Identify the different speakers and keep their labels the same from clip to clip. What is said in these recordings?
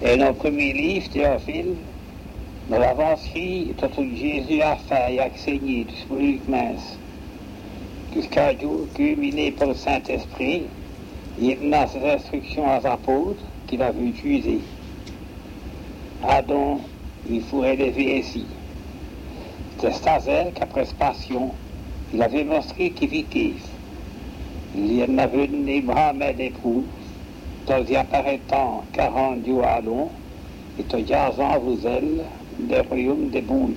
Speaker 1: Et dans le premier livre, Théophile, dans l'avancée, tout ce que Jésus a fait et a enseigné, tout ce que mince, jusqu'à jour culminé par le Saint-Esprit, il a ses instructions aux apôtres qu'il a vu utiliser. Adam, il faut élever ainsi. C'est Stazel qu'après sa passion, il avait montré qu'il vit. Il y en avait donné Mohamed éprouve, dans y apparaîtant 40 jours à long, et te jasant vous elle, des royaumes des bouges.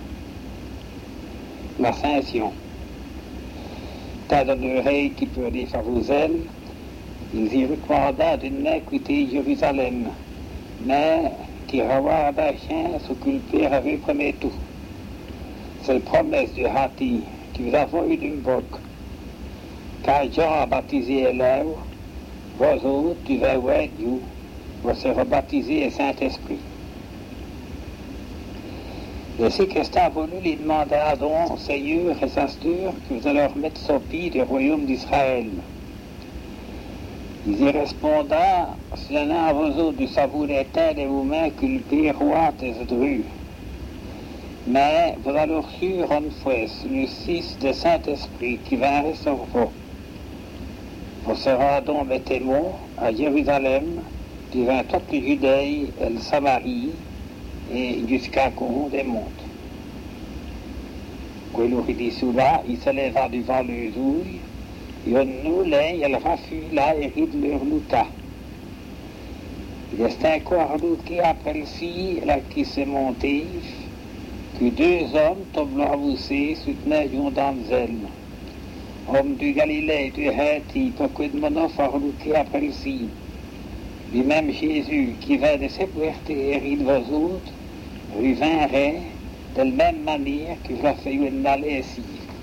Speaker 1: L'ascension. T'as dans l'oreille qui peut aller à vous elle, ils y recommanda de ne quitter Jérusalem, mais qui revoir d'un chien s'occuper avec premier tout. C'est la promesse de Hati que vous avez eu d'une boque. Car Jean a baptisé élève, vous autres, tu vas voir Dieu, vous serez rebaptisés au Saint-Esprit. Le séquestre a voulu lui demander à Adam, Seigneur et Sastur, que vous allez remettre sur pied du royaume d'Israël. Il y répondra, si l'un à vous autres du savour des terres et vous-mêmes culpez roi des drues. Mais vous allez reçu une fois le 6 de Saint-Esprit qui va sur vous. Vous serez donc mes témoins à Jérusalem, devant toute la Judée et le Samarie, et jusqu'à courant des monts. Quand il dit cela, il se leva devant les ouilles, et on nous là, il rafut là et rit de leur louta. Il est encore qui après le ci, là qui s'est monté, que deux hommes tombent l'emboussé, soutenaient une damsel. Homme du Galilée, du Haïti, pourquoi de mon offre qui après le ci. Lui-même Jésus, qui vint de s'épuerter et rit de vos autres, lui viendrait de la même manière que je l'ai fait une aller ici.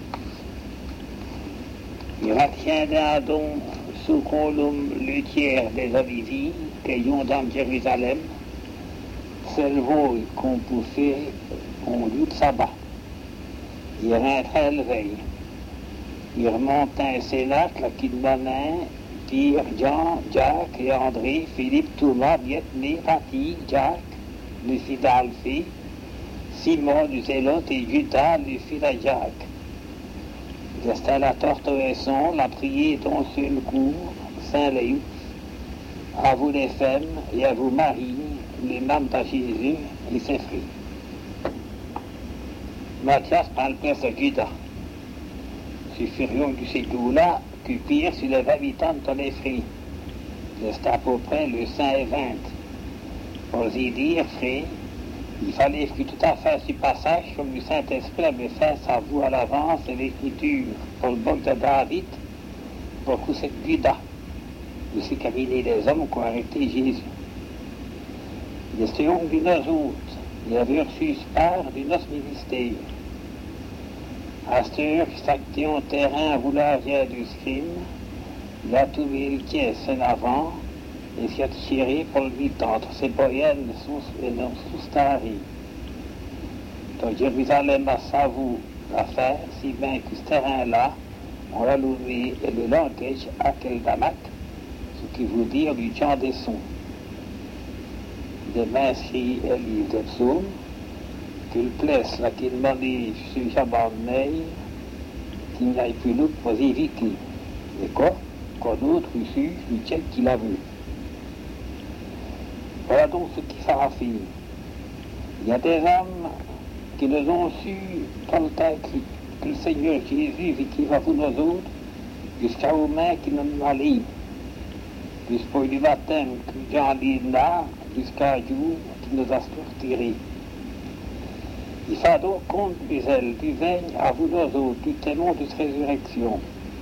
Speaker 1: Il retiendra donc sous colombe le tiers des oliviers qu'ayons dans Jérusalem, c'est le vol qu'on poussait en lieu de sabbat. Il rentrait le veille. Il remontait un cénacle qui donnait Pierre, Jean, Jacques et André, Philippe, Thomas, Vietney, Pati, Jacques, le fils d'Alphée, Simon du Zélote et Judas, le fils de Jacques. Restait la tortuaison, la prière dans une cour, Saint-Léon, à vous les femmes et à vous Marie, les membres de Jésus et ses frères. Matthias parle plus de Judas. Suffirions du séjour-là que pire sur les habitants de les frères. C'était à peu près le 5 et 20. Pour y dire, frère, il fallait que tout à fait ce passage, comme le Saint-Esprit avait fait sa voix à l'avance et l'écriture pour le boc de David, pour que cette Judas, aussi caminé des hommes qui ont arrêté Jésus. Il était honte de nos autres, il avait reçu part de notre ministère. À cette heure, qui s'actait en terrain à vouloir via du crime, il a trouvé le caisse en avant, et s'y a tiré pour le vite entre ses boyennes et non sous-starées. Donc Jérusalem a savou l'affaire, si bien que ce terrain-là, on l'a loué et le langage à quel Damak, ce qui veut dire du chant des sons. De m'inscrit et livre des psaumes, qu'il place là qu'il demandait sur Chabanneil, qu'il n'y ait plus l'autre pour éviter. Et quoi, qu'on d'autre reçu du tien qu'il a vu. Voilà donc ce qui sera fini. Il y a des hommes qui nous ont su dans le temps que le Seigneur Jésus vit qui va pour nous autres, jusqu'à aux mains qui nous allient. Jusqu'au du baptême que Jean dit là, jusqu'à jour qui nous a sortirés. Il faut donc compte des ailes du règne à vous nous autres, du témoin de cette résurrection.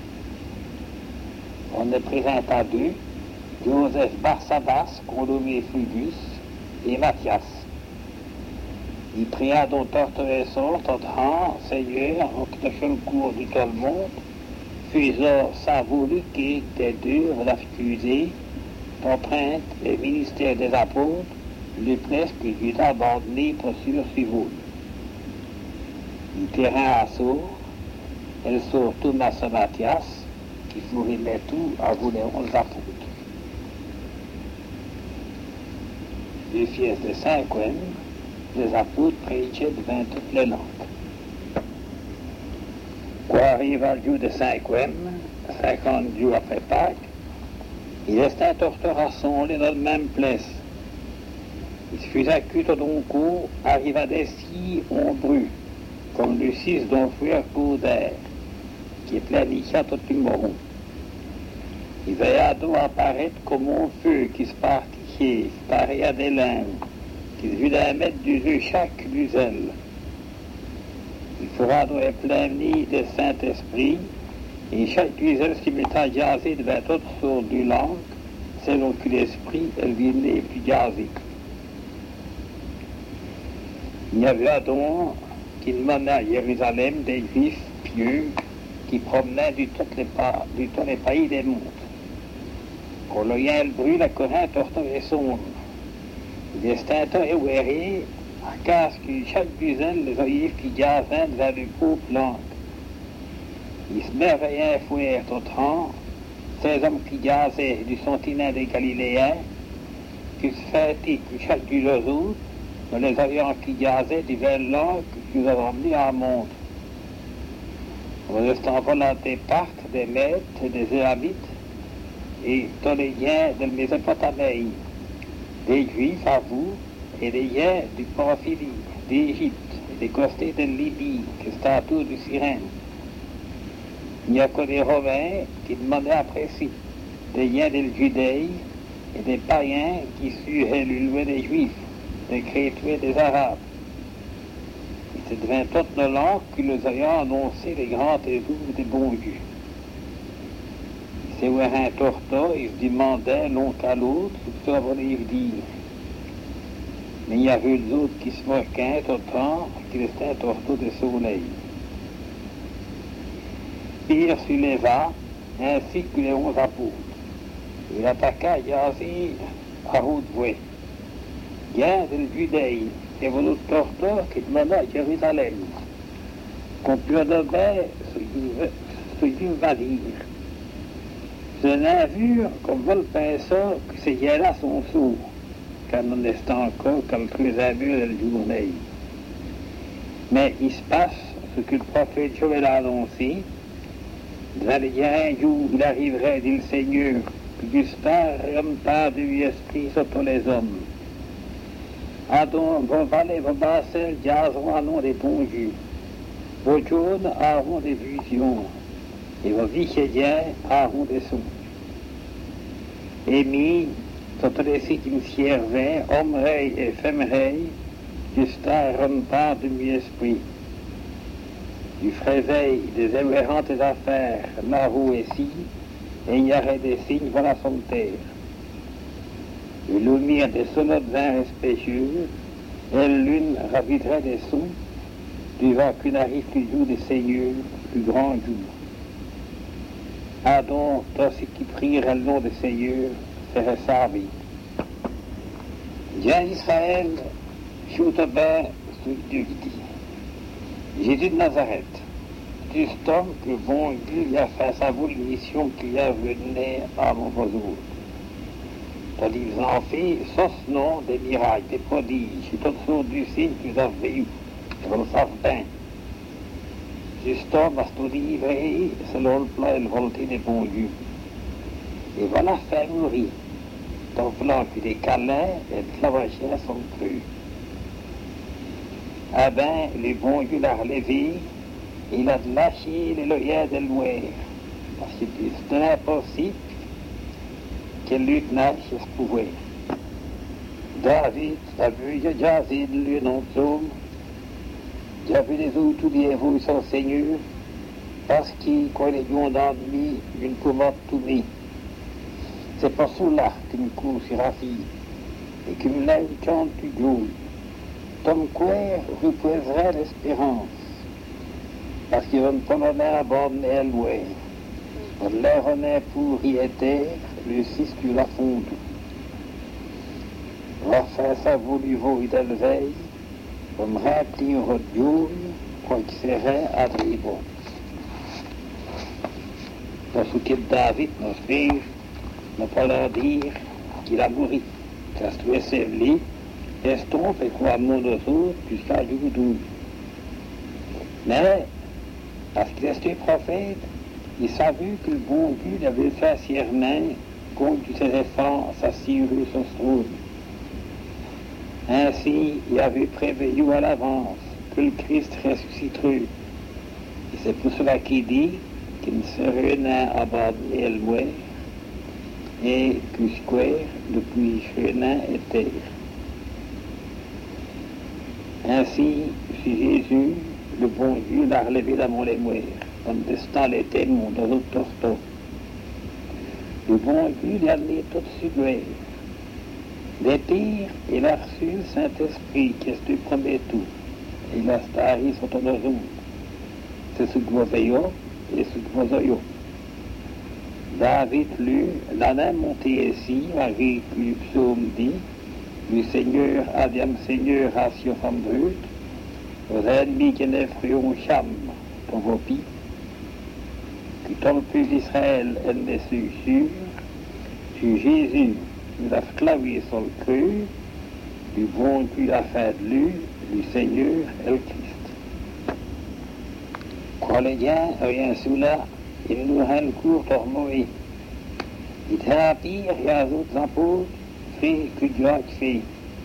Speaker 1: On est présent à deux, Joseph Barsabas, qu'on nommait Flugus, et Matthias. Il pria donc torturation, tendant, Seigneur, en quittant le cours de tout le monde, faisant sa volonté des deux l'accusé, empreinte le ministère des apôtres, le presque Dieu a abandonné pour suivre. Il terrain à sourd, elle sort Thomas et Matthias, qui fourrait tout à vous les 11 apôtres. du fils de Saint-Quen, les apôtres prêchaient devant toutes les langues. Quand arrive le jour de Saint-Quen, 50 jours après Pâques, il est un torteur rassemblé dans la même place. Il se fut accusé d'un coup, arriva des scies ombrus, comme le 6 d'un frère d'air, qui est planifié tout le monde. Il va à dos apparaître comme un feu qui se partifiait, pareil à des limbes, qui se vit d'un mètre du jeu chaque d'uselle. Il fera donc un plein nid de Saint-Esprit, et chaque uselle qui met à jaser devant toute sorte de langue, selon que l'esprit, elle vient les plus jaser. Il y avait donc qui demandait à Jérusalem des Juifs pieux qui promenaient du tout les pays des mondes. Pour le lien, le bruit, la Corinthe, tortue et sonde. Il est un et ouéré, à casse que chaque dizaine les oeillifs qui jasaient vers le pauvre langue. Il se merveillait fouet au train, ces hommes qui jasaient du sentinelle des Galiléens, qui se fêtaient que chaque du autres, les avions qui jasaient diverses langues que nous avons mis à monde. Nous restons volontés partent des Mèdes et des Élamites et tous les liens de Mésopotamie, des Juifs à vous et des liens du Pamphylie, d'Égypte et des costés de Libye, des statues de Cyrène. Il n'y a que des Romains qui demandaient après si, des liens de Judée et des païens qui suivaient le louer des Juifs, des Crétois et des Arabes. Et c'est devant toutes nos langues que nous avions annoncé les grands témoins des bons dieux. C'est où un torto, ils se demandaient l'un qu'à l'autre ce que ça voulait dire. Mais il y avait d'autres qui se moquaient autant qu'il était un torto de soleil. Pierre se leva, ainsi que les 11 apôtres. Il attaqua Yazir à haute voix. Bien de Judée, et votre torto qui demanda à Jérusalem. Qu'on peut donner ce qu'il va dire. Je n'ai vu, comme vous le pensez, que ces gens-là sont sourds, car on est encore quelques heures de la journée. Mais il se passe ce que le prophète Joël a annoncé. Dans les un jour, il arriverait, dit le Seigneur, que Justin rempart du esprit sur tous les hommes. Donc, vos vallées, vos bassins, jaseront à nom des bons dieux. Vos jaunes auront des visions. Et vos vichéliens auront des sons. Et mis, sur tous les sites qui me servaient, hommes-reilles et femmes-reilles, Justin rempart de mon esprit. Du fréveil des évérantes affaires, là où et ci, et il y aurait des signes voilà son terre. Le lumière des soleils vins respectueux, et l'une raviterait des sons, du vent qu'une arrive le jour des seigneurs, plus grand jour. Ah donc, tous ceux qui prierent le nom des seigneurs, seraient servis. Dieu Israël, chute bien, celui que Dieu dit. Jésus de Nazareth, juste homme que bon Dieu a fait sa mission qu'il a venu à mon besoin. Tandis qu'ils ont fait, sans ce nom, des miracles, des prodiges, et toutes sortes de signes qu'ils ont vécus, ils le savent bien. Juste homme a tout livré selon le plan et la volonté des bons dieux. Et voilà faire mourir, donc là que des câlins et des clavachères sont crus. Ah ben, le bon Dieu l'a relevé, il a lâché les loyers de loin, parce que c'est impossible qu'elle lutte nage ce pouvoir. David a vu jaser de lui dans le psaume, il a vu les autres tout bien vous son Seigneur, parce qu'il, quand les gens d'ennemi, une commande tout mis. C'est pour cela qu'il me court sur la fille, et qu'il me lève chante du jour. Comme quoi, représerait l'espérance, parce qu'il va ne pas l'honneur abandonner à loin. On l'air honnête pour y être, le 6 que la fonde. Enfin, ça voulu vaut de veille, pour me remplir au jour, quoi qu'il serait à bon. Dans ce que David, notre frère, n'a pas leur dire qu'il a mouru. Ça se trouvait sévli, estompe et quoi monde autres jusqu'à jour 12. Mais, parce qu'il était prophète, il savait que le bon Dieu avait fait serment contre ses efforts s'assurer sur ce trône. Ainsi, il avait prévenu à l'avance que le Christ ressusciterait. Et c'est pour cela qu'il dit qu'il ne serait n'a abandonné le mouer et que square depuis chenin et terre. Ainsi, si Jésus, le bon Dieu, l'a relevé dans mon lémouer, comme destin l'était mon dans l'autre torto. Le bon Dieu l'a amené tout suivre. Des pires, il a reçu le Saint-Esprit qui est le premier tout. Et il a staré sur ton oiseau. C'est ce que vous voyez et ce que vous voyez. David lu, la même montée ici, avec le psaume dit, le Seigneur, Adiam Seigneur, ratio femme brute, vos ennemis qui n'effrayons cham pour vos pieds, que ton peuple d'Israël est des sûr, sur Jésus, nous a clavé sur le creux, du bon Dieu a fait de lui, le Seigneur et le Christ. Croyez-bien, rien sous là, il nous rend le cours pour mourir. Il était à pire, il y a d'autres apôtres, fait que Dieu a fait.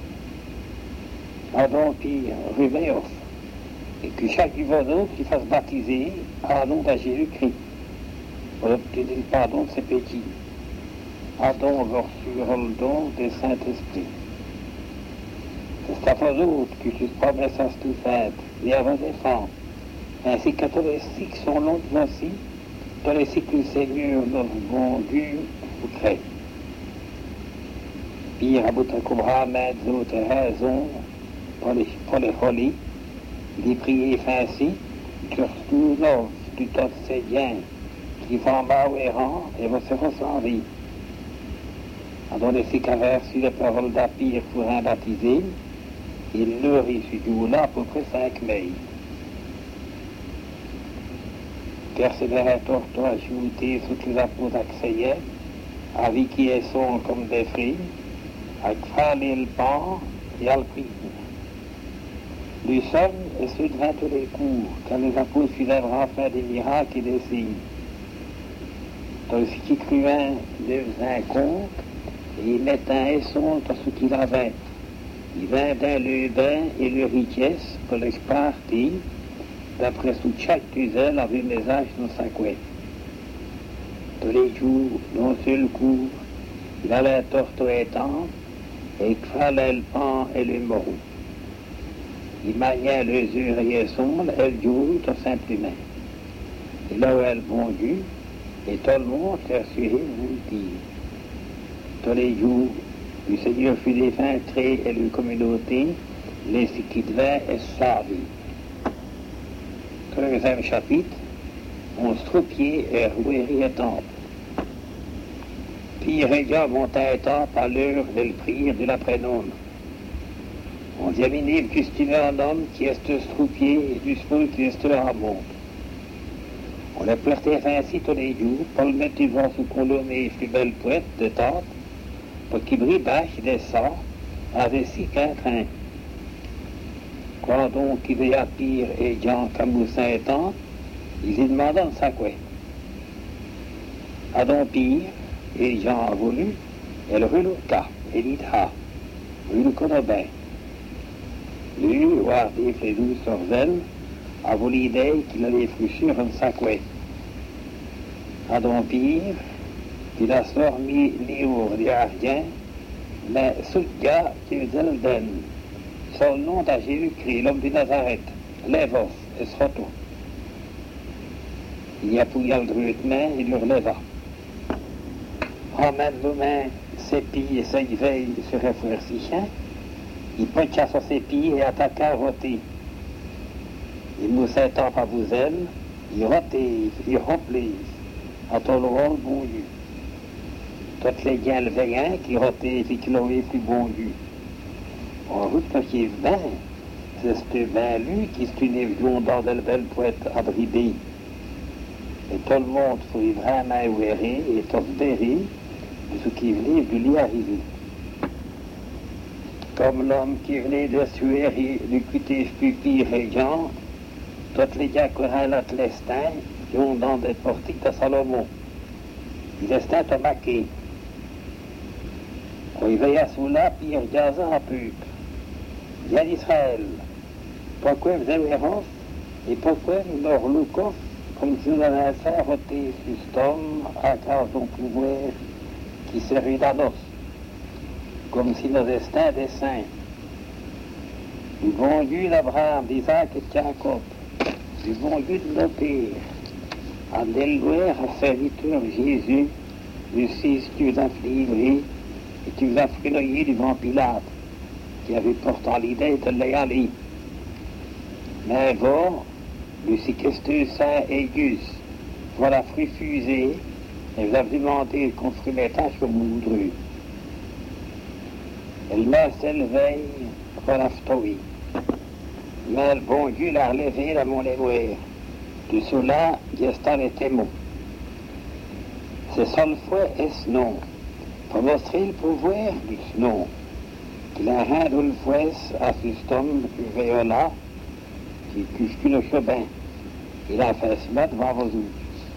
Speaker 1: Pardon, pire, réveillons. Et que chaque autre qui fasse baptiser à nom de Jésus-Christ, pour obtenir le pardon de ses péchés. Pardon sur le don du Saint-Esprit. C'est à vous autres que je promesse à tout fait, et à vos enfants, ainsi que tous les cycles qui sont longs voici, tous les cycles que le Seigneur, notre bon Dieu, vous crée. Pire à bout de cobra, mais d'autres raisons pour les folies, des prières ainsi, surtout l'offre du temps c'est bien, qui vont bas ou errant et vont se ressembler. Dans les cycles reçu les paroles d'Apir pour un baptisé, il nourrit ce jour-là à peu près 5 mai. Persévérait torto ajouté sous les apôtres accéillaient, avec qui elles sont comme des fruits, avec frâler le pain et à le prix. Lui seul est ceux devant tous les cours, quand les apôtres filèveront faire des miracles et des signes. Dans ce qui cruent devint compte, et il met un esson dans ce qu'il avait. Il vint dans le bain et le richesse pour l'expartie, d'après sous chaque tuzel avait mes âges dans sa couette. Tous les jours, d'un seul coup, il allait torto étendre, et il fallait le pain et le morou. Il maniait les yeux et son, elle jouait tout simplement. Et là où elle bondit, et tout le monde s'est assuré de dire. Tous les jours, le Seigneur fut défentré et la communauté, les qui devaient être savis. Troisième chapitre, on se troupier et rouer et temple. Puis Rédia monta un temple à l'heure de le prier de l'après-nombre. On diminue que c'est un homme qui est troupier et du sport qui est à monde. On l'a porté ainsi tous les jours pour le mettre devant sous colonne et plus belle poète de temple, pour qu'il brille bâche descend avec si qu'un train. Quand donc il veut à Pire et Jean Camoussin étant, ils y demandent de sa quoi. À donc Pire et Jean a voulu, elle rue le cas, et dit ah, rue le Conobin. Lui, voir des flédous sur elle, a voulu l'idée qu'il allait fléchir un sac ouais. À donc Pire, il a sorti l'iour des Ardiens, mais ce gars qui est Zelden, son nom de Jésus-Christ, l'homme de Nazareth, lève-os et se retourne. Il y a pouillé le druidement, il le releva. Emmène vos mains, ses pieds et ses veilles sur les frères Sichins, il pointa sur ses pieds et attaqua à voter. Il moussait tant à vous ailes, il rotait, il remplisse, en ton rôle bon Dieu. Toutes les gains le veillant qui rotaient et qui l'ont plus bon Dieu. En route quand il est vin, c'est ce vin lui qui est une évion dans de belle poète abridée. Et tout le monde faut vraiment ouérer et tout verrer de ce qui venait de lui arriver. comme l'homme qui venait de suer du cuté pupille régent, toutes les diacorales à l'Estin, qui ont dans des portiques de Salomon. L'Estin tomaqué. On y veille à Soula, puis il regarde à Pup. Il y a d'Israël. Pourquoi vous avez Rof et pourquoi nous leur loukov, comme si nous avions fait voter sur cet homme à cause d'un pouvoir qui servit d'Ados, comme si nos destins des saints. Du bon Dieu d'Abraham, d'Isaac et de Jacob, du bon Dieu de nos pères, à délouer à serviteur Jésus, du 6 tu as livré et tu as frénoyé devant Pilate, qui avait pourtant l'idée de l'y mais bon, le séquestreux saint Aigus, voilà refusé, et vous avez demandé de construire les tâches comme moudreux. Elle m'a s'élevé, voilà ftoui. Mais le bon Dieu l'a relevé dans mon émouer. De cela, Gestan était mot. C'est seul fois est-ce non. Pour montrer le pouvoir du non. Il a rien de le fouet à ce homme là. Qui cuche le chemin. Il a fait se mettre devant vos outils.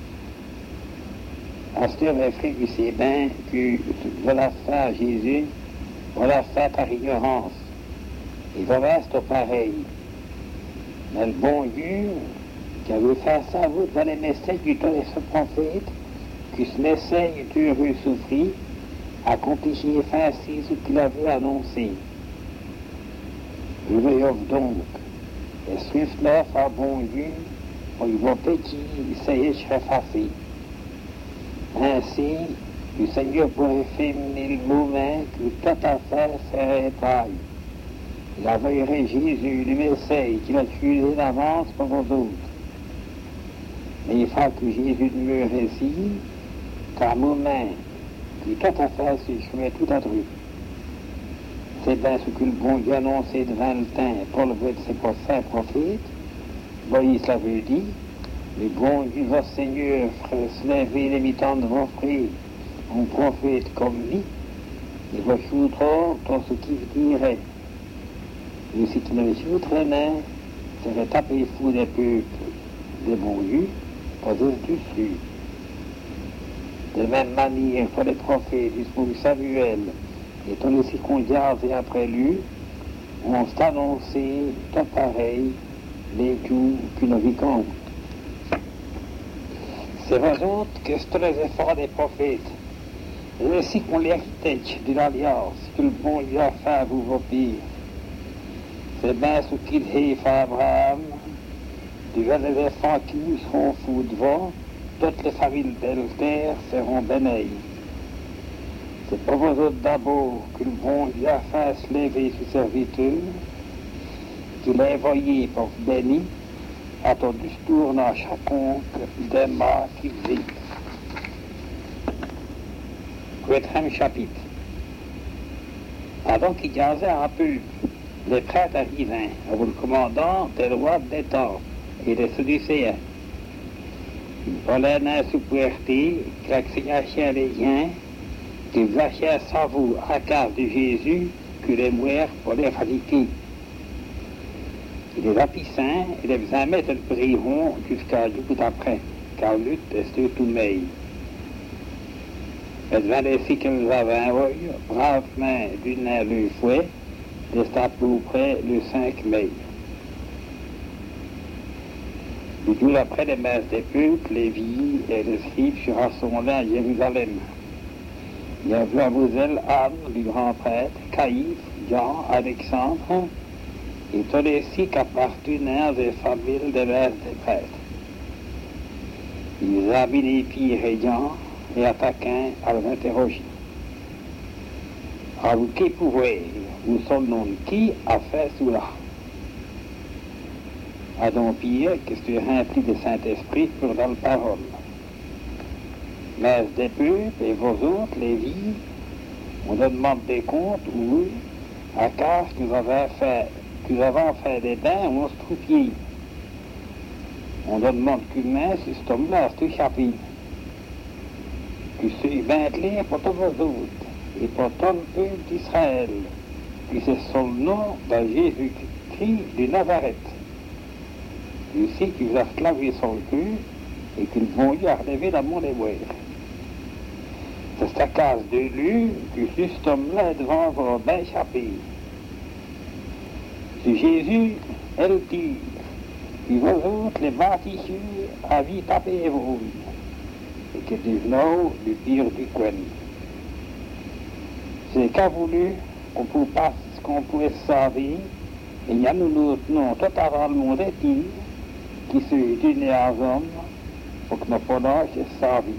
Speaker 1: À ce temps, mes frères, c'est bien que voilà ça à Jésus, voilà ça par ignorance. Il va rester pareil. Mais le bon Dieu, qui avait fait ça, vous, dans les messages du temps de ce prophète, que ce message est heureux souffrir, accomplir fin ce qu'il avait annoncé. Je veux donc. Et suivre là, par bon Dieu, il va petit, ça y est, je serai effacé. Ainsi, le Seigneur pourrait féminer le moment que toute affaire serait taille. Il enverrait Jésus, le Messie, qu'il a tué d'avance pour vos autres. Mais il faut que Jésus demeure ici, qu'à un moment, que toute affaire se jouait tout à truc. C'est bien ce que le bon Dieu annonçait devant le temps pour le vote de ses prophètes. Moïse l'avait dit, le bon Dieu, votre Seigneur, ferait se lever les mitans de vos frères, un prophète comme lui, et vos choutras, dans ce qu'il dirait. Et si tu ne le choutrais pas, serait tapé fou des peuples, des bons Dieu, pour dire du dessus. De même manière, pour les prophètes, jusqu'au Samuel, et tous les circonstances et après lui, on s'est annoncé tout pareil, les jours qu'une vie compte. C'est raison que c'est les efforts des prophètes, et ainsi qu'on l'héritage de l'alliance que le bon Dieu a fait à vous vos pires. C'est bien ce qu'il a fait à Abraham, déjà les enfants qui nous seront fous devant, toutes les familles de la terre seront bénies. C'est pour vous autres d'abord que le bon Dieu a fait se lever sous serviteur, qu'il a envoyé pour vous bénir, à ton discours dans chacun des morts qui vivent. Quatrième chapitre. Avant qu'il y avait un peu, les prêtres arrivaient, avec le commandant des rois des temps et des Sadducéens. Ils parlaient d'un sous-puerté, qui acceptait les liens, qui vachaient sans vous à cause de Jésus, que les mourir pour les fatiguer. Il les apissants et les faisait mettre le brillon jusqu'à du coup après, car lutte est tout meilleur. Et devant les filles que nous avons, bravement d'une air le fouet, restait à peu près le 5 mai. Du jour après les messes des peuples, les villes et les scribes se rassemblaient à Jérusalem. Il y a vu à Moselle Anne, du grand prêtre, Caïphe, Jean, Alexandre, et tous les six qui appartenaient des familles des messes des prêtres. Ils avaient mis les pieds rayants et attaquant à les interroger. Alors, qui pouvait, ou son nom qui a fait cela? À donc Pierre, que tu rempli de Saint-Esprit pour dans la parole. Mais des peuples et vos autres, les vies, on nous demande des comptes ou à cause que nous avons fait des dents ou on se troupier. On nous demande qu'humain, c'est cet homme-là, c'est tout chapitre. Que c'est bien clair pour tous vos autres et pour tout le peuple d'Israël. puis c'est son nom de Jésus-Christ de Nazareth. Tu sais qu'il vous a clavé son cul et qu'ils vont y relever dans mon déboire. C'est ta case de lui que juste homme-là devant va bien échapper. C'est Jésus, elle dit, puis vous autres, les bâtisseurs, à vie taper vous. Et que devenons le pire du coin. C'est qu'a voulu qu'on pouvait se servir, et il y a nous non, tout avant le monde est qui se unis à hommes pour que nos pendant se servir.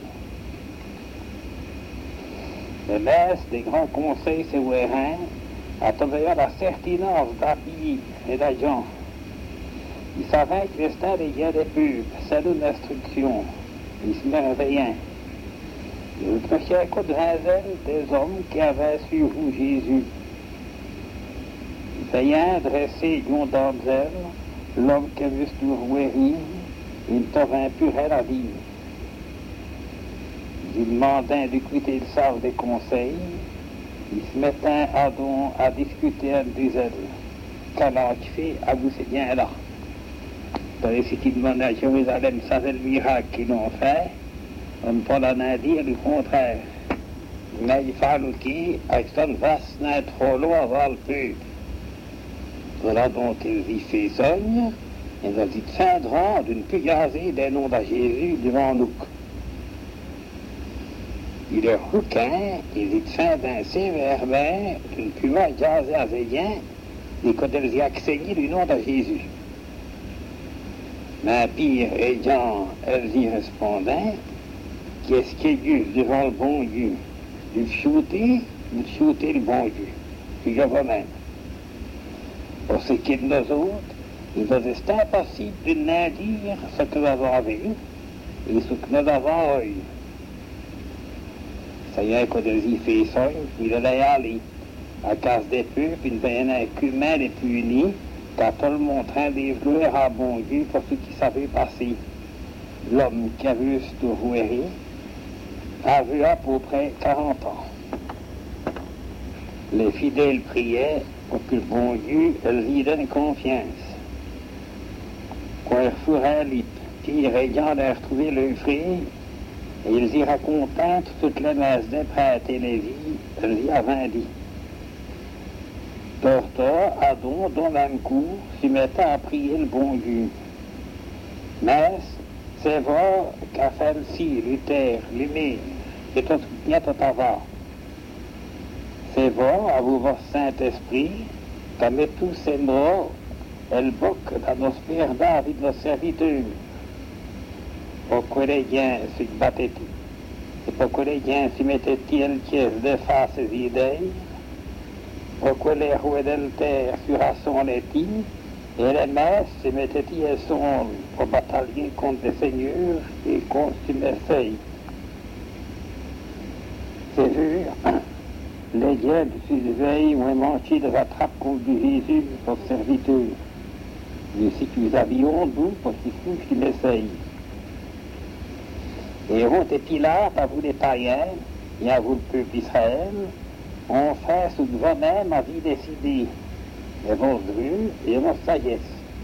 Speaker 1: Le maître des grands conseils, c'est Ouérin, à travers la certinence d'habiller et d'agents. Il savait que l'estin des guerres des pubs, c'est une instruction. Il se merveillait. Il crochait coup de rinzel des hommes qui avaient suivi Jésus. Il veillait dresser John Danzel, l'homme qui avait vu Rouéry, il t'aurait impuré la vie. Il demandait d'écouter le sort des conseils. Il se mettait à discuter avec des ailes. Qu'elle a fait, à vous c'est bien là. Dans les cités demandait à Jérusalem, ça c'est le miracle qu'ils l'ont fait. On ne peut pas en dire le contraire. Mais il fallait qu'il, avec son vaste n'est trop loin avant le peuple. Voilà donc il fait sogne, et il dit feindra d'une plus gazer des noms de Jésus devant nous. Il est rouquin, il dit fin d'un sévère d'une plus loin gazer à Zédien, et quand elle y a saigné du nom de Jésus. Mais pire ayant, elles y respondaient, qu'est-ce qui est Dieu devant le bon Dieu? De shooter le bon Dieu. C'est vous-même. Pour ce qui est de nous autres, il nous est impossible de ne dire ce que nous avons vu et ce que nous avons eu. Ça y est, quand ils y fait ça, il allait aller à cause des peuples, il devait être humain et puni, car tout le monde train d'évoluer à bon Dieu pour ce qui savait passer. L'homme qui a vu ce rouéry a vu à peu près 40 ans. Les fidèles priaient pour que le bon Dieu lui donne confiance. Quand ils furent les petits rayants de retrouver le fruit, et ils y racontaient toutes les messes des prêtres et les vies, ils y avaient dit. Tortor, Adon, dans le même coup, s'y mettait à prier le bon Dieu. Mais c'est vrai qu'à faire ci, Luther, l'humain, et tout bien tout avant. C'est vrai, à vous, votre Saint-Esprit, comme tous ces mots, elle boque dans nos spires David, nos serviteurs. Pourquoi les gens se battaient-ils? Et pourquoi les gens s'y mettaient-ils de face et idées? Pourquoi les roues de terre sur son létis? Et les messes se mettaient-ils pour batailler contre les seigneurs et contre les messieurs? C'est vu, les diables surveillent ou manqué de la trappe contre Jésus, pour serviteur. Mais si tu avions d'où pour qu'ils couchent les messieurs. Et Hérode et Pilate, à vous les païens, et à vous le peuple Israël, ont fait ce que vous-même avez décidé, et vos vues et vos sagesse.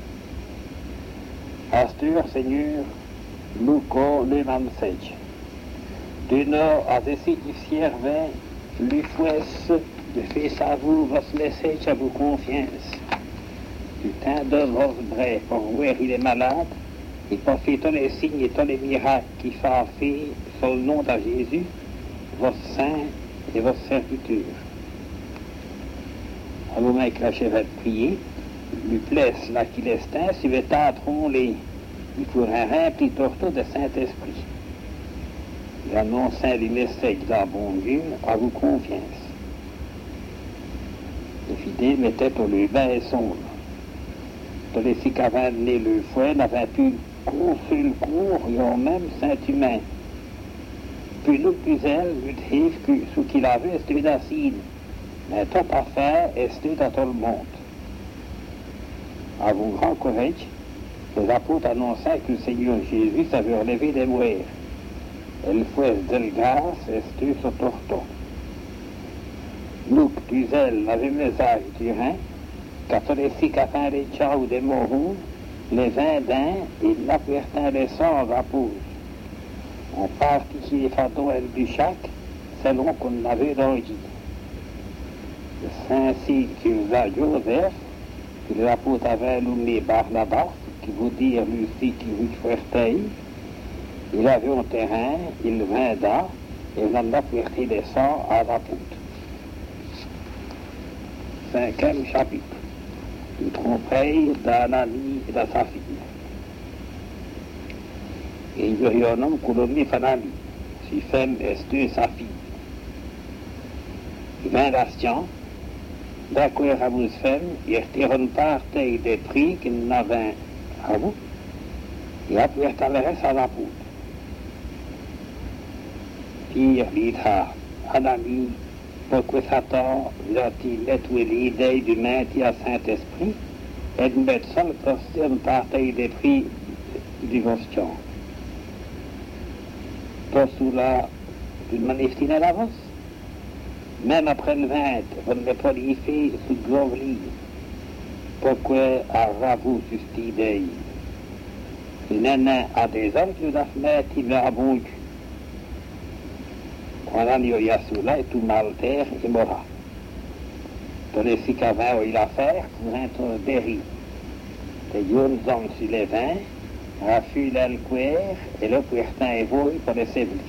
Speaker 1: Astur, Seigneur, nous le mamsej. De nord à décider du servant, lui fouesse, de faire à vous votre message à vos confiance. Du temps de vos bras pour voir il est malade, et pour faire tous les signes et tous les miracles qui sont faits sur le nom de Jésus, votre saint et votre serviteur. À vous mettre la chevette prier, lui place là qu'il est un, si vous attendront les, il faudra remplir torto de Saint-Esprit. Il annonce les messages d'un bon Dieu à vous confiance. Les fidèles mettaient pour le bain et sombre. Tous les six qui avaient amené le fouet n'avaient pu cours sur le cours, ils ont même Saint-Humain. Puis nous, plus elle, lui que ce qu'il avait, c'était d'acide. Mais tout à faire, c'était dans tout le monde. À vos grands courage, les apôtres annonçaient que le Seigneur Jésus savait relever des morts. Et le fouet de grâce, c'était sur torto. Nous, Duzel, avait message du Rhin, catholique à fin des Tchao des Morous, les Indins et l'Apertin des Sangs à Pouge. On partit qui les fatouels du chac, selon qu'on avait d'origine. C'est ainsi que va Joseph, que l'apôtre avait allumé Barnabas, qui veut dire Lucie qui veut Fuerteil. Il avait un terrain, il vinda, et on en a puerté des sangs à la poutre. 5e chapitre. Il trompeille d'Anani et de sa fille. Et il y a un homme qu'on nomme Fanami, si femme est sa fille. Il vint d'Astian, d'accord à vous femme, il retire une partie des prix qu'il n'avait à vous, et après il reste à la poutre. Puis il dit à Anani, pourquoi Satan l'a-t-il nettoyé l'idée du maintien Saint-Esprit et de mettre ça le une partie des prix du Voston. Pas sous la d'une manifestine à l'avance. Même après le 20, on ne pas fait sous Grovli. Pourquoi avez-vous cette idée? Le nain a des hommes qui la fenêtre, il l'a abouti. Pendant qu'il y a cela, et tout mal terre et mora. Dans les 6 cavins, il a fait pour un berry. Les jeunes hommes sur les vins, rafulent le cuir et le puertin évolue pour les sévlis.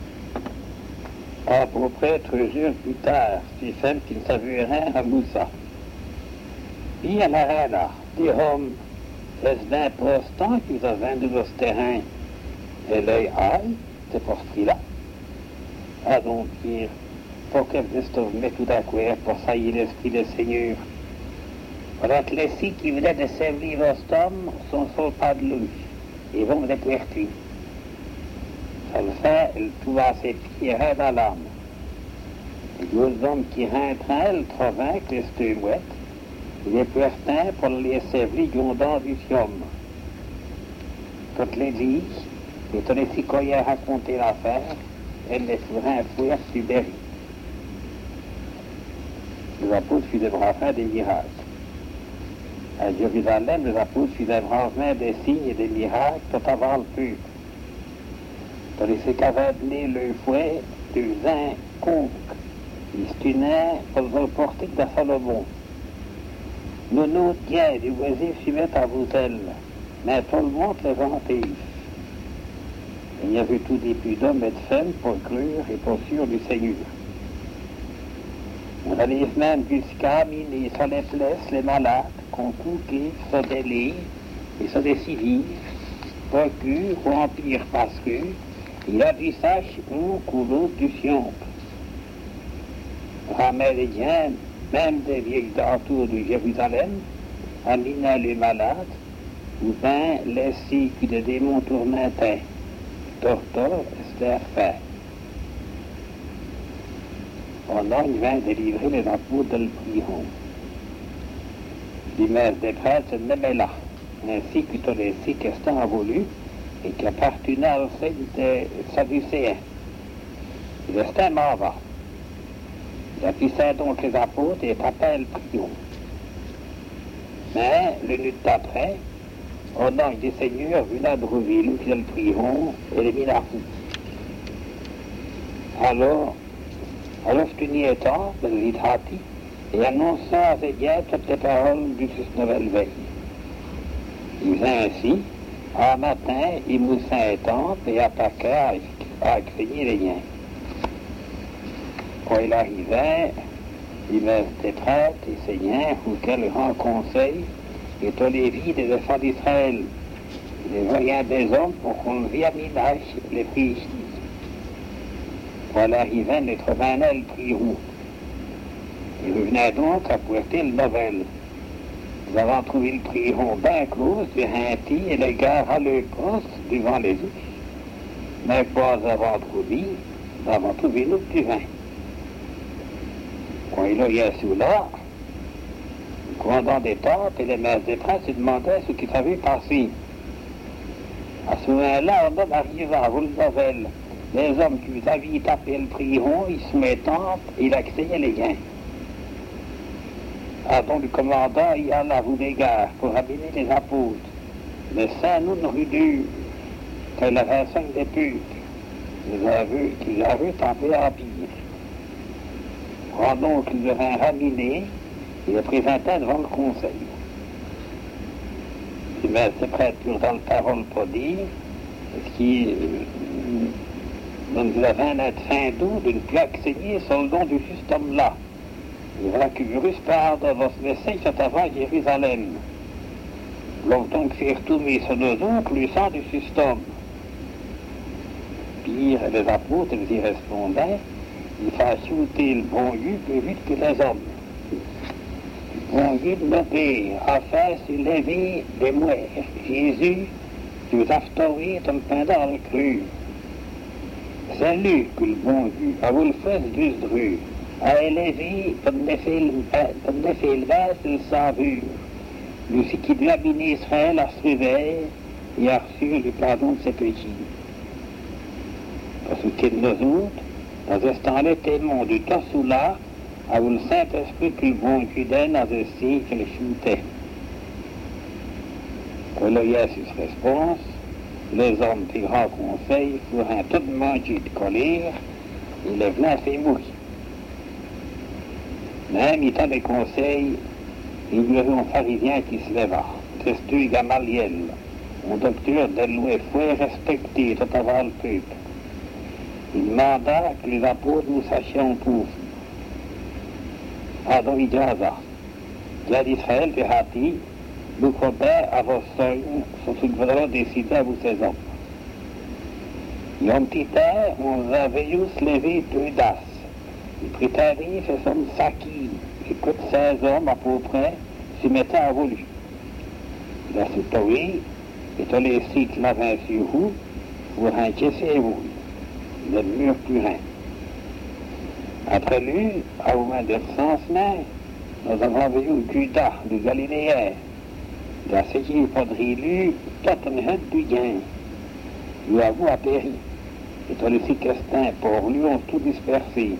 Speaker 1: À peu près 3 jours plus tard, si femme qui ne savait rien à Moussa. Puis il y en a rien là. Des hommes, est-ce d'important qu'ils ont vendu leur terrain et l'œil aille, c'est pour ce là. Ah donc, dire, pour que vous mettez tout à courir pour saillir l'esprit des seigneurs. Voilà que les six qui venaient de servir l'ostom sont sur le pas de lui. Ils vont les puerter. Ça le fait, il trouve ses pieds dans l'âme. Les deux hommes qui rentrent, le travail, que les deux mouettes, les puertins pour les servir dans du fium. Toutes les dit, et tous les citoyens racontaient l'affaire, elle les ferait fouiller sur Berry. Les apôtres faisaient bravement des miracles. À Jérusalem, les apôtres faisaient bravement des signes et des miracles tout avant le peuple. Tandis qu'avait donné le fouet du zin conque, ils se tenaient pour le portique de Salomon. Nous tiens, du voisin suivait à Boutel, mais tout le monde les vantait. Il y avait tout début d'hommes et de femmes pour crure et pour sûr du Seigneur. On allait même jusqu'à miner sur les places les malades, qu'on couquait sur des lits et sur des civils, procure ou empire parce que il a du sache ou l'autre du sion. Raméliens, même des vieilles d'entour de Jérusalem, aminaient les malades, ou bien les cycles de démons tourmentaient. Docteur Esther fait. On a vint délivrer les apôtres de l'Prion. L'image des prêtres se nommait là, ainsi que tous les six qu'Esther a voulu et qui appartenaient au sein des Sadducéens. Il restait m'en va. Il affichait donc les apôtres et tapait le Prion. Mais, le nuit d'après, au nom des seigneurs, une Abreville, qui le prieront, et les minafous. Alors, Stuni étant, le Litrati, et annonça à ses dieux toutes les paroles du Christ Nouvelle Veille. Il vint ainsi, un matin, il moussa étant, et attaqua à craigner les liens. Quand il arrivait, il met des prêtres et seigneurs, ou quel grand conseil, et tous les vies des enfants d'Israël, les voyants des hommes pour qu'on vit à minage les filles. Pour l'arrivée, les Trovanels prieront. Ils revenaient donc à porter le novel. Nous avons trouvé le prieron bien close, du Hinti et les gars à leur poste devant les yeux. Mais pas avant trouvé, nous avons trouvé nous du vin. Quand il y a sous-là, le commandant des temples et les maîtres des princes se demandaient ce qui s'avait passé. À ce moment-là, on homme arriva à vous le nouvelle. Les hommes qui avaient tapé le prieron, ils se mettent en temple, il accédaient les gains. dont le commandant y alla à vous l'égard pour abîmer les apôtres. Mais saint nous rue dur, tel la 25 des putes, qu'ils avaient tenté à pire. Pendant qu'ils le vinrent ramener, il le présenta devant le conseil. Les maîtres prêtres purent dans le parole pour dire, ce qui nous avait être fin d'août d'une plaque saignée sur le don du juste homme-là. Et voilà que Jurus parle de votre message cet avant Jérusalem. L'on donc fait retourner sur nos autres le sang du juste homme. Pire, les apôtres y répondaient, il faut ajouter le bon Dieu plus vite que les hommes. Le bon Dieu de notre Père a fait s'élever des morts. Jésus nous a restaurés comme pendant le cru. C'est lui que le bon Dieu a voulu faire du dru, a élevé comme des fils le savure. Lui qui doit bénir Israël à se réveiller et a reçu le pardon de ses péchés. Parce que nous autres, dans ce temps-là, témoins du temps sous là, a le Saint-Esprit que le bon Dieu donne à ceux qui le chutait. Pour le Jésus réponse, les hommes du grand conseil furent un tout manger de colère, et les vins fait mourir. Même étant des conseils, il y avait un pharisien qui se leva, Testu Gamaliel, un docteur de loué fouet respecté tout avant le peuple. Il demanda que les apôtres nous sachions pour Adon Idjaza. Dieu d'Israël de Hati, nous comptons à vos soins, sur ce que vous avez décidé à vous ces hommes. Il y a un petit temps, on avait juste levé deux das. Il prétendait fait son saki, et que 16 hommes à peu près s'y mettaient à voulu. Il a sauté, et tous les cycles l'avaient sur vous, pour un caisser vous. Le mur purin. Après lui, à au moins de sens même, nous avons vu Judas, le Galiléen. Il a séché faudrait lui, toute une haine du gain. Lui avoue a péri. Et tous les Castins, pour lui, ont tout dispersé.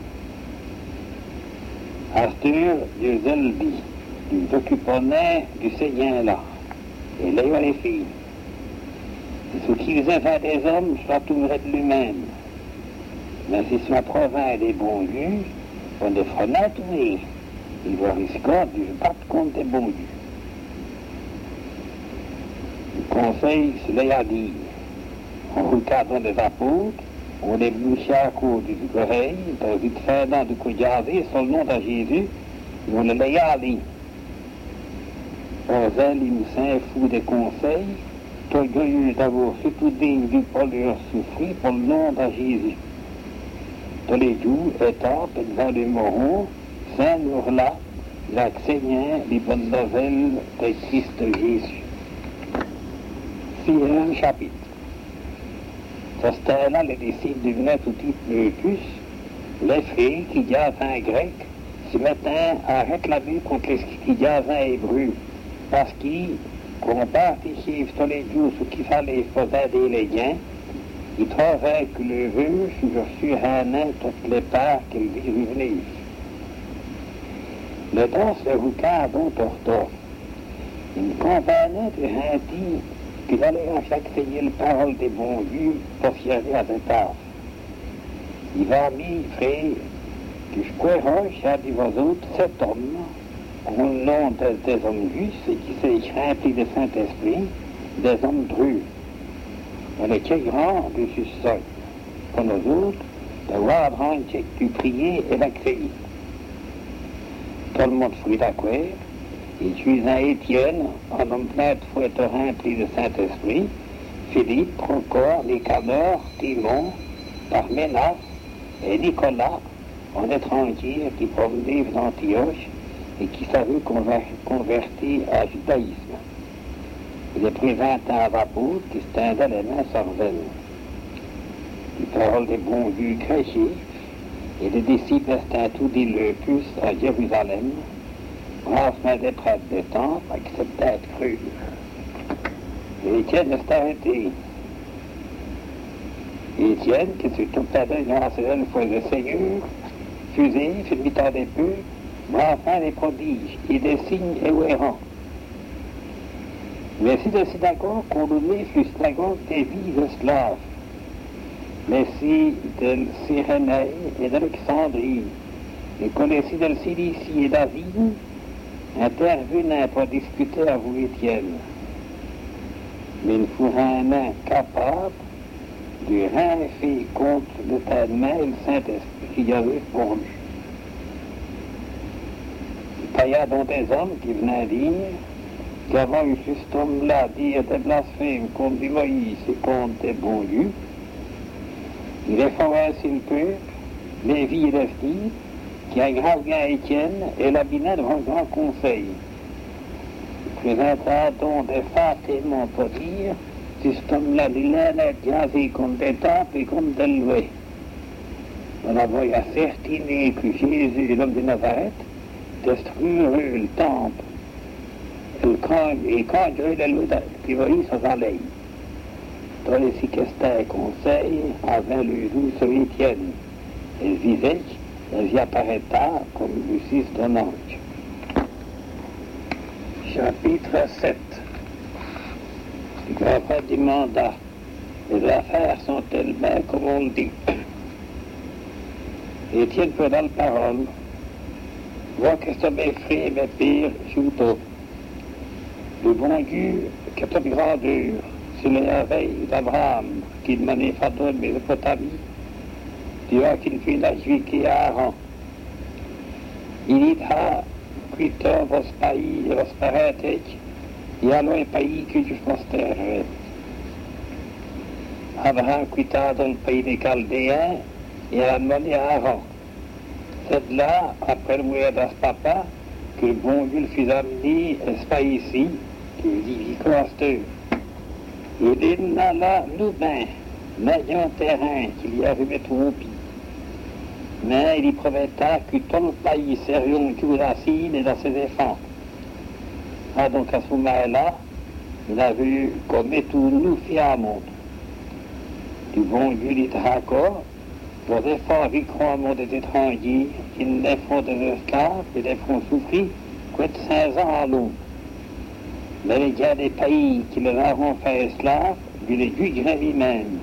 Speaker 1: Astur, Dieu Zelbi, nous occupons du Seigneur là. Et là, il y a les filles. Ce qui faisait faire des hommes, soit tout de lui-même. Mais si sur la province des bons dieux, on ne fera pas oui. Il va risquer de battre contre des bons dieux. Le conseil se l'a dit. On regarde les apôtres, on les bouchait à cause du oreille, dans une fernand de Koudiazé, sur le nom de Jésus, et on les l'a dit. On zèle, il nous saint fou des conseils, orgueilleux d'avoir fait tout digne du pour leur souffrir pour le nom de Jésus. Tous les jours, étant devant les morons, saint là, la Seigneur, les bonnes nouvelles de Christ Jésus. 6e chapitre. Ça c'était là, les disciples devenaient tout de plus, les filles qui disaient un grec se mettaient à réclamer contre les qui disaient un hébreu, parce qu'ils, qu'on participe tous les jours ce qu'il fallait pour aider les gains, il trouvait que le vœu sur un toutes les parts qu'il vit revenir. Le dans se regarde en portant. Il me convenait de dire qu'il allait accepter la parole des bons dieux pour s'y aller à cette table. Il va mis, frère, que je croirais, j'ai dit aux autres, cet homme, au nom des hommes justes, et qui s'est rempli de Saint-Esprit, des hommes drus. On est très grand de ce sol. Pour nous autres, d'avoir rendre du prier et d'accueillir. Tout le monde fut d'accord. Et je suis un Étienne, un homme plein de foi rempli de Saint-Esprit, Philippe, Procor, Nicanor, Timon, Parménas et Nicolas, un étranger qui provenait d'Antioche et qui s'avait converti à judaïsme. Il est pris 20 ans à l'apôtre qui se tendait les mains sur elle. Les paroles des bons dieux crachés et les disciples restaient tout dit le plus à Jérusalem, brassement des prêtres des temples, acceptaient d'être crus. Et Étienne s'est arrêté. Étienne, qui se tout à l'heure dans la fois le Seigneur, fusé, fit mi-temps des peu, enfin des prodiges et des signes éwérants. Mais si la synagogue condamnée fut synagogue des vies esclaves, mais si de Cyrénaïe et d'Alexandrie, et connaissi de Cilicie et d'Asie, intervenait pour discuter à vous Étienne. Mais il fut un incapable du rien fait contre l'Éternel et le Saint-Esprit qui avait pour lui. Il y a donc des hommes qui venaient dire qu'avant eu cet homme-là dire des blasphèmes contre des Moïse et contre des bons dieux, il effraie ainsi le peuple, les vies et les filles, qui aggrave bien Étienne et l'habitait devant le grand conseil. Il présenta donc des faits témoins pour dire si cet homme-là, il est gazé contre des temples et contre des loués. On a voulu assertiner que Jésus, l'homme de Nazareth, destruire le temple et conduire les loués qui voyaient sans aller. Dans les siquestés conseils, avec le doux sur Étienne, et visage, elle y apparaîtra comme le fils d'un ange. Chapitre 7. Le grand du mandat. Les affaires sont-elles bien comme on le dit. Étienne peut dans la parole. Vois que ça m'effraie, mais pire, surtout. Le bon Dieu, qui est une grandeur, sur les veilles d'Abraham, qui demandait Pharaon de Mésopotamie, Dieu a qu'il fait la juillet à Aaron. Il dit à plutôt vos pays, vos parents, et alors un pays que tu considères. Abraham quitta dans le pays des Chaldéens et a demandé à Aaron. C'est là, après le mourir de ce papa, que le bon Dieu le fit amener ce pays ici, qui dit Vicosteur. Il dit là, nous ben, n'ayons terrain qu'il y avait trop pis. Mais il y prometta que tout le pays serions tout racine et dans ses défenses. Ah, donc à ce moment-là, il a vu comme tout nous fier à monde. Du bon Dieu dit d'accord, pour défendre le croisement des étrangers, ils les font des esclaves et les font souffrir, quoi de 5 ans à l'eau. Mais il y a des pays qui les avons fait esclaves, ils les jugeront lui-même.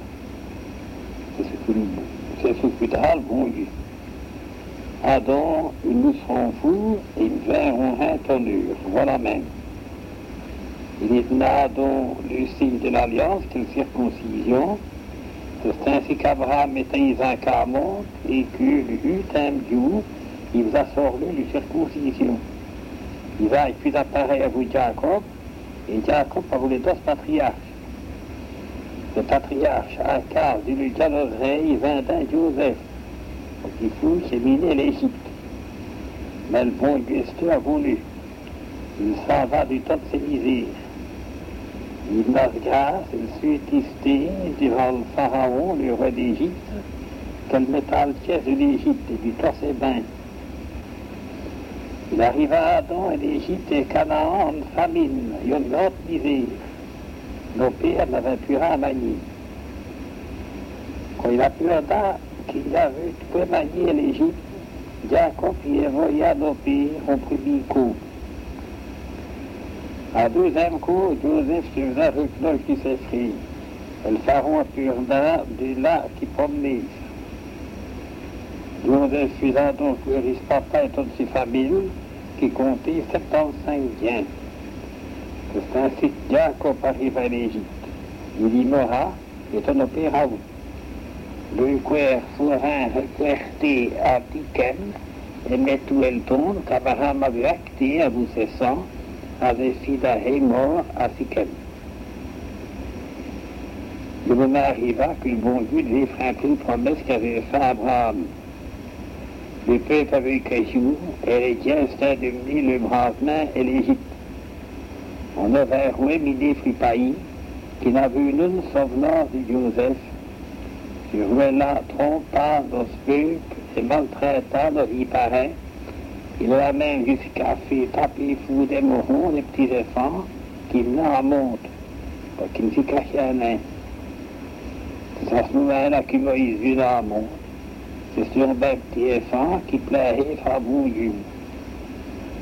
Speaker 1: C'est ce que t'as le bon Dieu. Adam, ils nous seront fous et ils verront un tonnure. Voilà même. Il est là donc le signe de l'alliance, de la circoncision. C'est ainsi qu'Abraham était Isaac à monde et que le 8e jour, il vous a sorti la circoncision. Isaac puis apparaît à vous Jacob, et Jacob a voulu 2 patriarches. Le patriarche Akar dit le dialoguerait, vint d'un Joseph. Donc il faut cheminer l'Égypte. Mais le bon Dieu a voulu. Il s'en va du temps de ses misères. Il n'a grâce, il suit testé devant le pharaon, le roi d'Égypte, qu'elle metta le pièce de l'Égypte et lui torse ses bains. Il arriva à Adam et l'Égypte et Canaan en famine, et une grande misère. Nos pères n'avaient plus rien à manier. Quand il a pu qu'il avait pu manier l'Égypte, Jacob y envoya nos pères au premier coup. À 2e coup, Joseph se faisait avec l'œil qui s'effraie. Et le pharaon purna de là qui promenait. Joseph faisait donc le risque papa et toutes ses familles qui comptaient 75 biens. C'est ainsi que Jacob arrive à l'Égypte. Il y mourra et ton père à vous. Le cuir forain recuerté à Tichem et met où elle tombe, qu'Abraham avait acté à vous ses sangs, avait fidèle mort à Tichem. Le moment arriva que le bon Dieu devait frapper une promesse qu'avait fait Abraham. Le peuple avait quelques jours, et les dieux étaient devenus le Brahmin et l'Égypte. On avait roué midi fripaillis, qui n'avait eu nulle souvenance de Joseph. Je jouais là, trompant dans ce peuple et maltraitant dans vie pareil. Il a même jusqu'à faire taper fou des morons, des petits enfants, qui venaient en monte, parce qu'ils ne s'y cachaient rien. C'est à ce moment-là que Moïse vit dans la monte. C'est sur un petit enfant qui plairait à bon Dieu.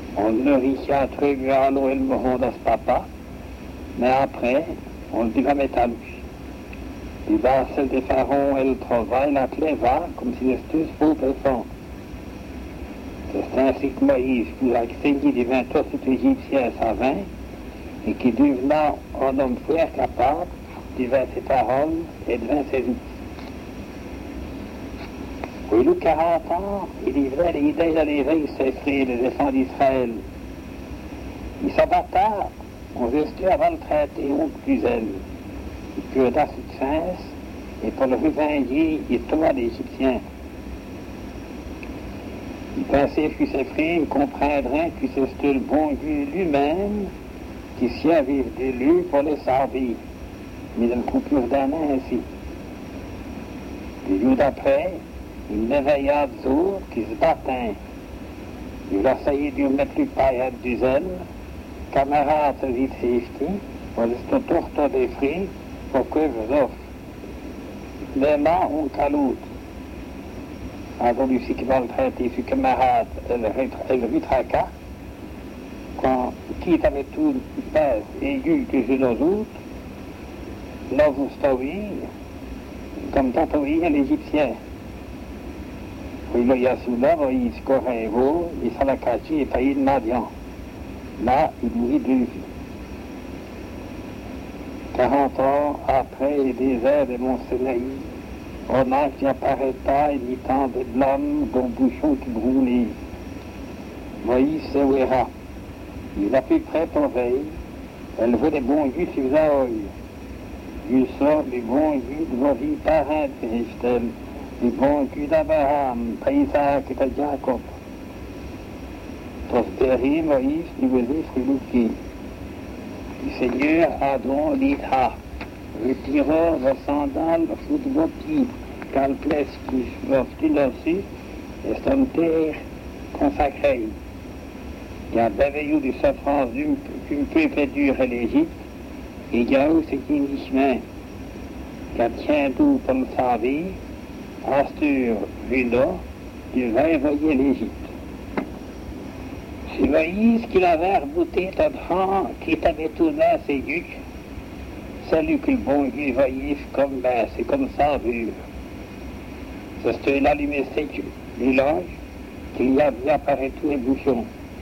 Speaker 1: On le richiatre a l'eau et le moron dans ce papa, mais après, on le dit va mettre à lui. Et bien, celle des pharaons, elle travaille, la clé va, comme si c'était pour défendre. C'est ainsi que Moïse, qui a exténué des 20 ans tout Égyptien à 20, et qui devint un homme frère capable de faire ses paroles et de faire ses outils. Oui, il a 40 ans, il livrait les idées à l'éveil, ses frères, les défenses d'Israël. Il s'abatta, on restait avant le traité, on plus elle. Il peut dans cette sens, et pour le revendier, il tomba l'Égyptien. Il pensait que ses frères comprendraient que c'était le bon Dieu lui-même qui s'y avait de lui pour les servir. Mais il ne peut plus redonner ainsi. Le jour d'après, il l'éveilla des autres qui se battaient. Il a essayé de mettre le paillet du zèle, camarade de vie de safety, pour le tour des frères, pour que vous offre. Les mains ont caloute. Alors, lui, qui va le traiter, ses camarades, elle retraqua. Quand quitte avec tout le pèse aigu que j'ai nos autres, là, vous stoppez, comme tatoué à l'Égyptien. Oui, là, il y a celui-là, il se corrait un veau, il s'en a caché et failli de Madian. Là, il mourit de vie. 40 ans après les déserts de Mont-Sinaï, on a qui apparaît pas imitant des blâmes dont bouchon qui brûlait. Moïse se verra. Il a plus près pour veille. Elle veut des bons Dieu sur Zaoï. Il sort les bons Dieu de vos vies parents de Riftel, les bons Dieu d'Abraham, Isaac et de Jacob. Prospérer Moïse, lui faisait frilouquer. Le Seigneur a donc l'Ita, retirant vos sandales, sous vos pieds, car le place qui vous là-dessus, est une terre consacrée. Il y a merveilleux de souffrance d'une peuple dur à l'Égypte, et il y a aussi qui est chemin, qui tient tout pour le servir, Astur, Juda, il va envoyer l'Égypte. C'est Moïse qui l'avait rebouté tant qui t'avait tourné à ses ducs. C'est lui que le bon Dieu voyait comme c'est comme ça vu. C'est là l'humanité du linge qu'il y a vu apparaître tous les bouchons.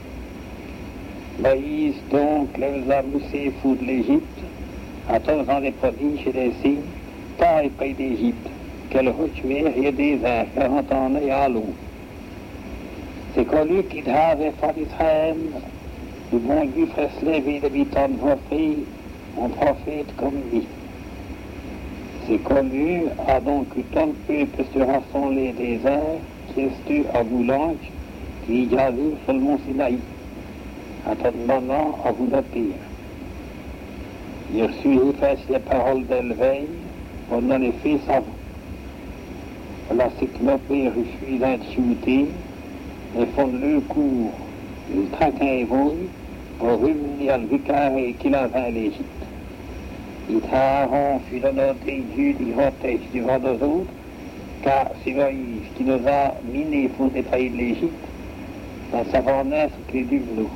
Speaker 1: Moïse donc les a poussés fous de l'Égypte, attendant des prodiges et des signes, tant et pays d'Égypte, qu'elle retuait et des airs, 40 ans et à l'eau. C'est connu qu'il avait fait Israël, le bon Dieu ferait se lever l'habitant de vos filles, un prophète comme lui. C'est connu, a donc que tant de peuple se rassemblé des airs, qui est à Boulange, qui y a vu sur le mont Sinaï. À tout moment, à vous dire. Il reçut les paroles d'éleveil, pendant les fils avant. La cyclopée reçut d'intimité, et font le cours, il traque un voile pour revenir le vicaire qu'il avait à l'Égypte. Il Aaron fut l'honoré Dieu du protège devant nos autres, car c'est Moïse qui nous a minés pour des pays de l'Égypte, dans sa vanesse qui est du bleu.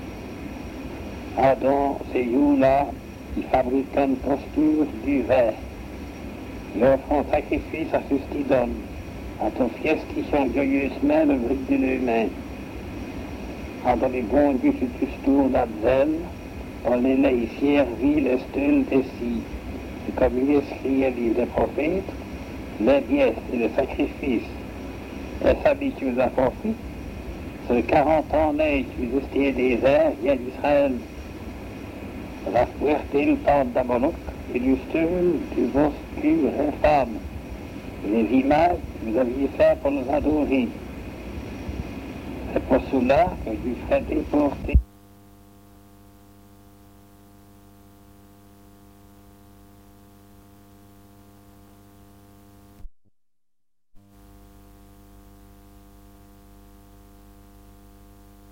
Speaker 1: Adam, ces jours-là, il fabriqua une posture du verre. Il offre un sacrifice à ce qui donne. À ton fies qui sont joyeusement le brique de l'humain. Dans les bons dieux se tous tournent à zèle, on les laisse servir les stèles des scies. Et comme il est écrit à livre des prophètes, les pièces et les sacrifices, et s'habituent à profit, c'est 40 ans neige du destiné des airs, il y a d'Israël. La puerté le temps d'Amalok, et du stèle du bosque infâme. Les images que vous aviez faites pour nous adorer. C'est pour cela que je ferai déporter.